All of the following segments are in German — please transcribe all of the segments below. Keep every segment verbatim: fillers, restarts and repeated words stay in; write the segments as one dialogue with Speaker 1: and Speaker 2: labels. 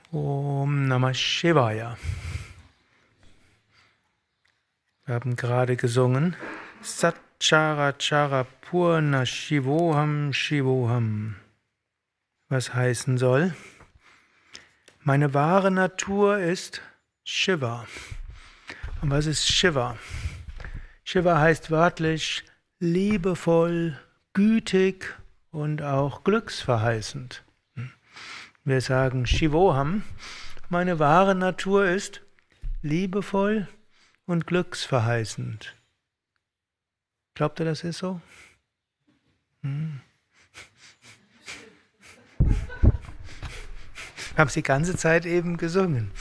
Speaker 1: Om Namah Shivaya. Wir haben gerade gesungen Satchara Purna Shivoham Shivoham, was heißen soll: Meine wahre Natur ist Shiva. Und was ist Shiva? Shiva heißt wörtlich liebevoll, gütig und auch glücksverheißend. Wir sagen Shivoham, meine wahre Natur ist liebevoll und glücksverheißend. Glaubt ihr, das ist so? Hm. Wir haben es die ganze Zeit eben gesungen.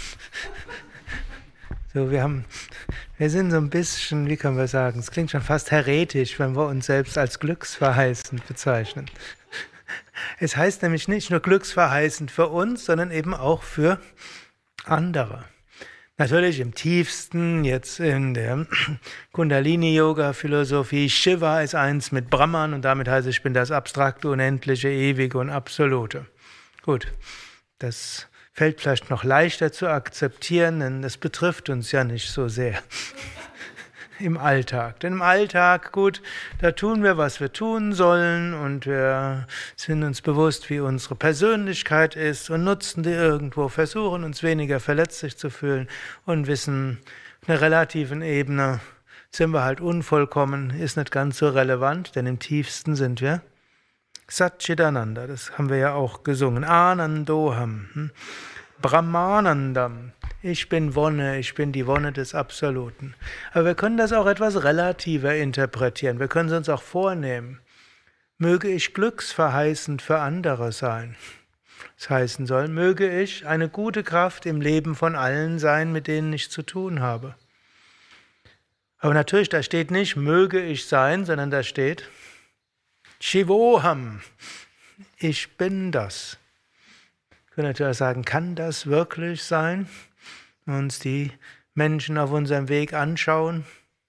Speaker 1: So, wir haben, wir sind so ein bisschen, wie können wir sagen, es klingt schon fast heretisch, wenn wir uns selbst als glücksverheißend bezeichnen. Es heißt nämlich nicht nur glücksverheißend für uns, sondern eben auch für andere. Natürlich im tiefsten, jetzt in der Kundalini-Yoga-Philosophie, Shiva ist eins mit Brahman und damit heißt es, ich bin das abstrakte, unendliche, ewige und absolute. Gut, das fällt vielleicht noch leichter zu akzeptieren, denn das betrifft uns ja nicht so sehr im Alltag. Denn im Alltag, gut, da tun wir, was wir tun sollen und wir sind uns bewusst, wie unsere Persönlichkeit ist und nutzen die irgendwo, versuchen uns weniger verletzlich zu fühlen und wissen, auf einer relativen Ebene sind wir halt unvollkommen, ist nicht ganz so relevant, denn im tiefsten sind wir Satchidananda, das haben wir ja auch gesungen, Anandoham, hm? Brahmanandam. Ich bin Wonne, ich bin die Wonne des Absoluten. Aber wir können das auch etwas relativer interpretieren. Wir können es uns auch vornehmen. Möge ich glücksverheißend für andere sein. Das heißen soll, möge ich eine gute Kraft im Leben von allen sein, mit denen ich zu tun habe. Aber natürlich, da steht nicht, möge ich sein, sondern da steht Shivoham. Ich bin das. Wir können natürlich sagen, kann das wirklich sein? Wenn wir uns die Menschen auf unserem Weg anschauen.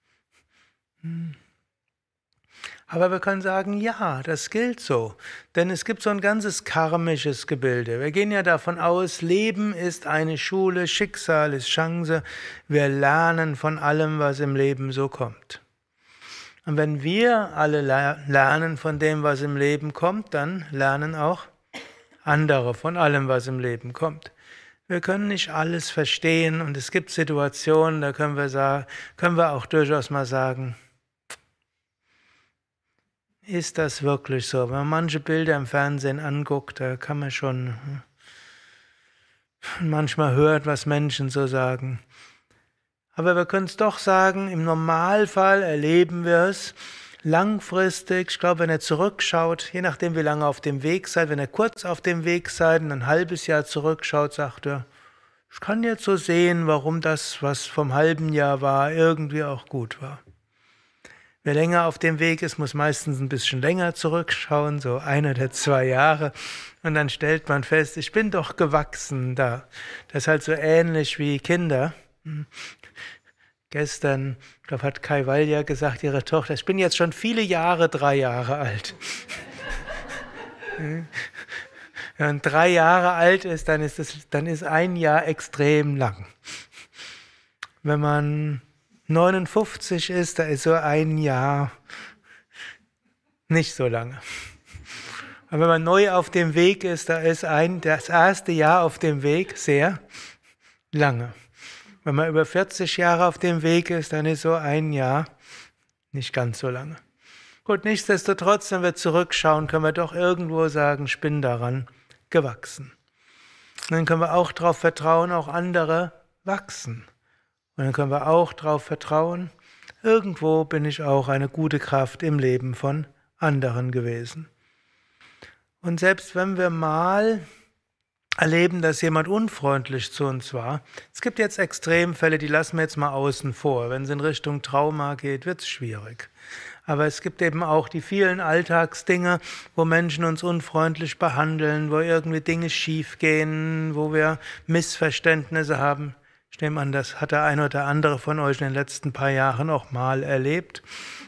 Speaker 1: Aber wir können sagen, ja, das gilt so. Denn es gibt so ein ganzes karmisches Gebilde. Wir gehen ja davon aus, Leben ist eine Schule, Schicksal ist Chance. Wir lernen von allem, was im Leben so kommt. Und wenn wir alle lernen von dem, was im Leben kommt, dann lernen auch andere von allem, was im Leben kommt. Wir können nicht alles verstehen und es gibt Situationen, da können wir, sagen, können wir auch durchaus mal sagen, ist das wirklich so? Wenn man manche Bilder im Fernsehen anguckt, da kann man schon manchmal hört, was Menschen so sagen. Aber wir können es doch sagen, im Normalfall erleben wir es langfristig. Ich glaube, wenn er zurückschaut, je nachdem wie lange auf dem Weg seid, wenn er kurz auf dem Weg seid und ein halbes Jahr zurückschaut, sagt er, ich kann jetzt so sehen, warum das, was vom halben Jahr war, irgendwie auch gut war. Wer länger auf dem Weg ist, muss meistens ein bisschen länger zurückschauen, so ein oder zwei Jahre. Und dann stellt man fest, ich bin doch gewachsen da. Das ist halt so ähnlich wie Kinder. Gestern, ich glaube, hat Kai Walja gesagt, ihre Tochter, ich bin jetzt schon viele Jahre drei Jahre alt. Wenn man drei Jahre alt ist, dann ist, das, dann ist ein Jahr extrem lang. Wenn man neunundfünfzig ist, da ist so ein Jahr nicht so lange. Aber wenn man neu auf dem Weg ist, da ist ein, das erste Jahr auf dem Weg sehr lange. Wenn man über vierzig Jahre auf dem Weg ist, dann ist so ein Jahr nicht ganz so lange. Gut, nichtsdestotrotz, wenn wir zurückschauen, können wir doch irgendwo sagen, ich bin daran gewachsen. Und dann können wir auch darauf vertrauen, auch andere wachsen. Und dann können wir auch darauf vertrauen, irgendwo bin ich auch eine gute Kraft im Leben von anderen gewesen. Und selbst wenn wir mal erleben, dass jemand unfreundlich zu uns war. Es gibt jetzt Extremfälle, die lassen wir jetzt mal außen vor. Wenn es in Richtung Trauma geht, wird es schwierig. Aber es gibt eben auch die vielen Alltagsdinge, wo Menschen uns unfreundlich behandeln, wo irgendwie Dinge schiefgehen, wo wir Missverständnisse haben. Ich nehme an, das hat der eine oder andere von euch in den letzten paar Jahren auch mal erlebt.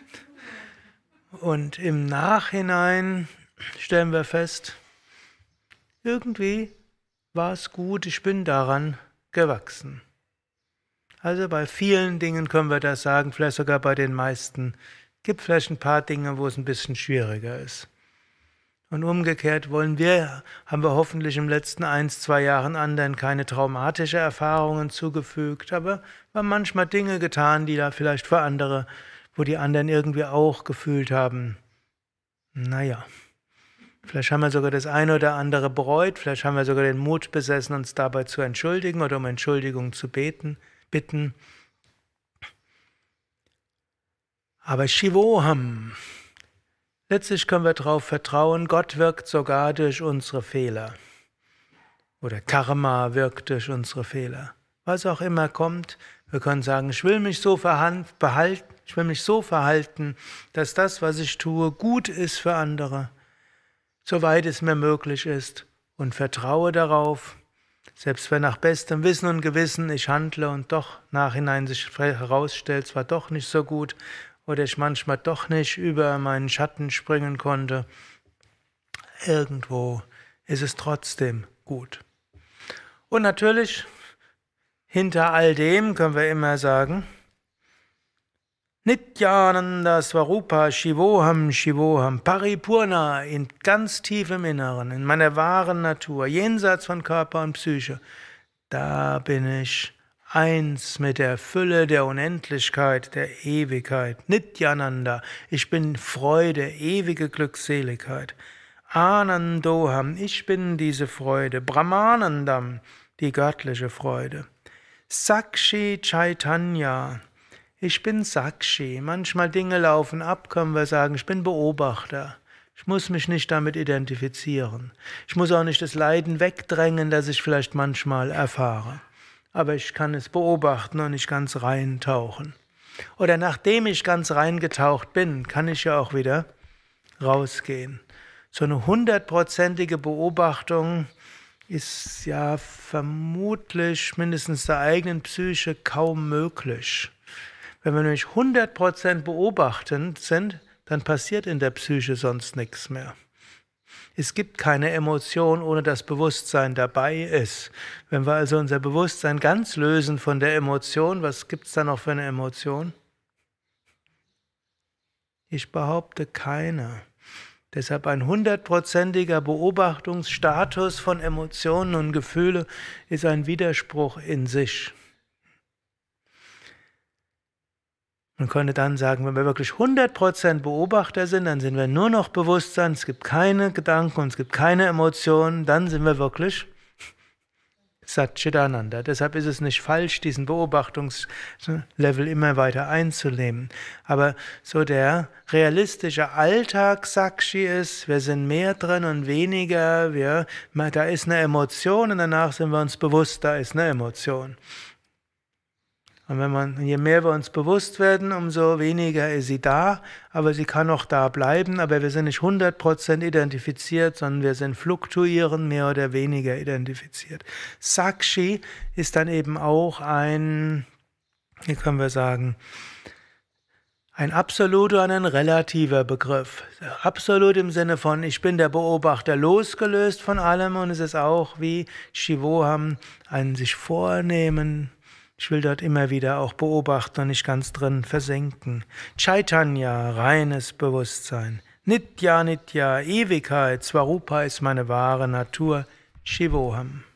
Speaker 1: Und im Nachhinein stellen wir fest, irgendwie war es gut, ich bin daran gewachsen. Also bei vielen Dingen können wir das sagen, vielleicht sogar bei den meisten. Gibt vielleicht ein paar Dinge, wo es ein bisschen schwieriger ist. Und umgekehrt wollen wir, haben wir hoffentlich im letzten eins, zwei Jahren anderen keine traumatische Erfahrungen zugefügt, aber wir haben manchmal Dinge getan, die da vielleicht für andere, wo die anderen irgendwie auch gefühlt haben, naja, vielleicht haben wir sogar das eine oder andere bereut, vielleicht haben wir sogar den Mut besessen, uns dabei zu entschuldigen oder um Entschuldigung zu beten, bitten. Aber Shivoham, letztlich können wir darauf vertrauen, Gott wirkt sogar durch unsere Fehler. Oder Karma wirkt durch unsere Fehler. Was auch immer kommt, wir können sagen, ich will mich so verhalten, ich will mich so verhalten, dass das, was ich tue, gut ist für andere, soweit es mir möglich ist, und vertraue darauf, selbst wenn nach bestem Wissen und Gewissen ich handle und doch nachhinein sich herausstellt, es war doch nicht so gut, oder ich manchmal doch nicht über meinen Schatten springen konnte, irgendwo ist es trotzdem gut. Und natürlich, hinter all dem können wir immer sagen, Nityananda Swarupa Shivoham Shivoham Paripurna, in ganz tief im Inneren, in meiner wahren Natur, jenseits von Körper und Psyche, da bin ich eins mit der Fülle der Unendlichkeit, der Ewigkeit. Nityananda, ich bin Freude, ewige Glückseligkeit. Anandoham, ich bin diese Freude. Brahmanandam, die göttliche Freude. Sakshi Chaitanya, ich bin Sakshi. Manchmal Dinge laufen ab, können wir sagen, ich bin Beobachter. Ich muss mich nicht damit identifizieren. Ich muss auch nicht das Leiden wegdrängen, das ich vielleicht manchmal erfahre. Aber ich kann es beobachten und nicht ganz reintauchen. Oder nachdem ich ganz reingetaucht bin, kann ich ja auch wieder rausgehen. So eine hundertprozentige Beobachtung ist ja vermutlich mindestens der eigenen Psyche kaum möglich. Wenn wir nämlich hundert Prozent beobachtend sind, dann passiert in der Psyche sonst nichts mehr. Es gibt keine Emotion, ohne dass Bewusstsein dabei ist. Wenn wir also unser Bewusstsein ganz lösen von der Emotion, was gibt es da noch für eine Emotion? Ich behaupte keine. Deshalb ein hundertprozentiger Beobachtungsstatus von Emotionen und Gefühlen ist ein Widerspruch in sich. Man könnte dann sagen, wenn wir wirklich hundert Prozent Beobachter sind, dann sind wir nur noch Bewusstsein, es gibt keine Gedanken und es gibt keine Emotionen, dann sind wir wirklich Satchitananda. Deshalb ist es nicht falsch, diesen Beobachtungslevel immer weiter einzunehmen. Aber so der realistische Alltag Sakshi ist, wir sind mehr drin und weniger, wir, da ist eine Emotion und danach sind wir uns bewusst, da ist eine Emotion. Und wenn man, je mehr wir uns bewusst werden, umso weniger ist sie da, aber sie kann auch da bleiben, aber wir sind nicht hundert Prozent identifiziert, sondern wir sind fluktuierend, mehr oder weniger identifiziert. Sakshi ist dann eben auch ein, wie können wir sagen, ein absoluter und ein relativer Begriff. Absolut im Sinne von, ich bin der Beobachter losgelöst von allem, und es ist auch wie Shivoham, ein sich vornehmen. Ich will dort immer wieder auch beobachten und nicht ganz drin versenken. Chaitanya, reines Bewusstsein. Nitya, Nitya, Ewigkeit. Swarupa ist meine wahre Natur. Shivoham.